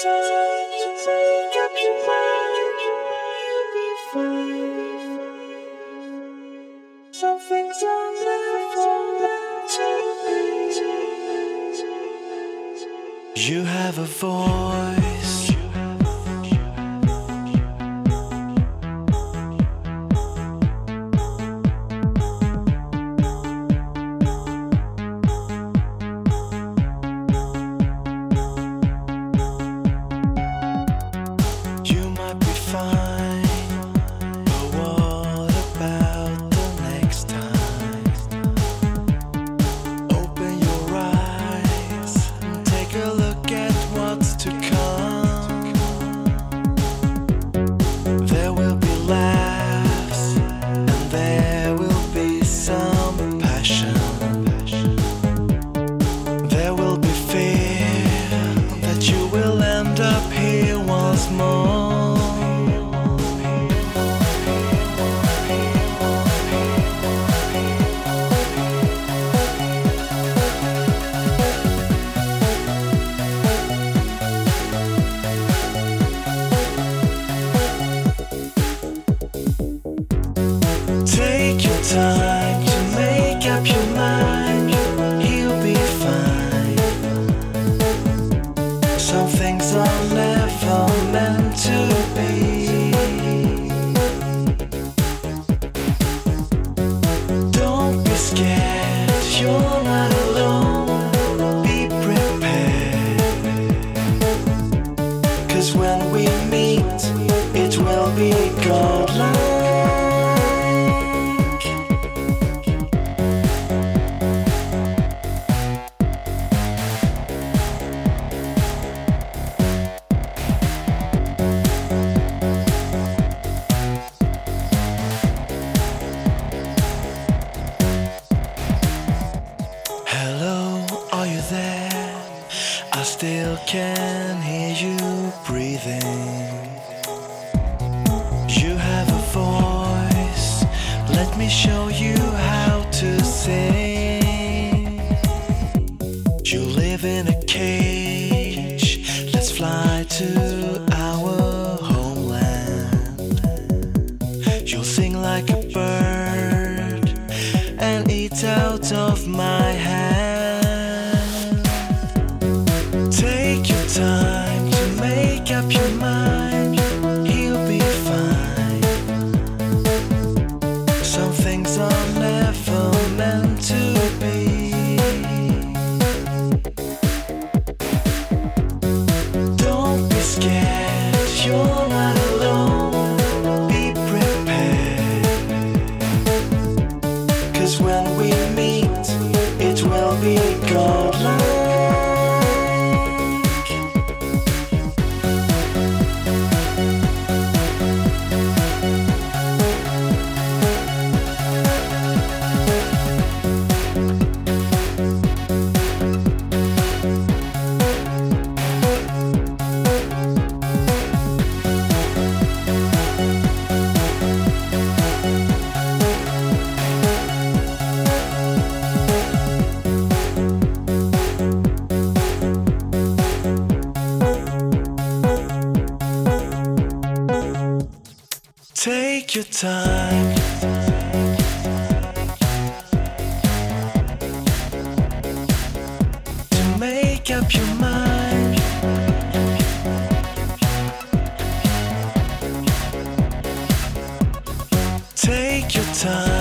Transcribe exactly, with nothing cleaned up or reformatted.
time to make up your mind. You'll be fine. Some things are never meant to be. You have a voice. You might be fine, but what about the next time? Open your eyes and take a look at what's to come. There will be laughs and there will be some passion. There will be fear that you will end up here once more. Take your time to make up your mind. He'll be fine. Some things are never meant to be. Don't be scared, you're not alone. Be prepared. 'Cause when we meet, it will be godlike. Hello, are you there? I still can hear you breathing. You have a voice, let me show you how to sing. You live in a cage, let's fly to our homeland. You'll sing like a bird and eat out of my hand. Take your time to make up your mind. He'll be fine. Some things are never meant to be. Don't be scared, you're not alone. Be prepared. 'Cause when we meet, it will be godlike. Take your time. To make up your mind. Take your time.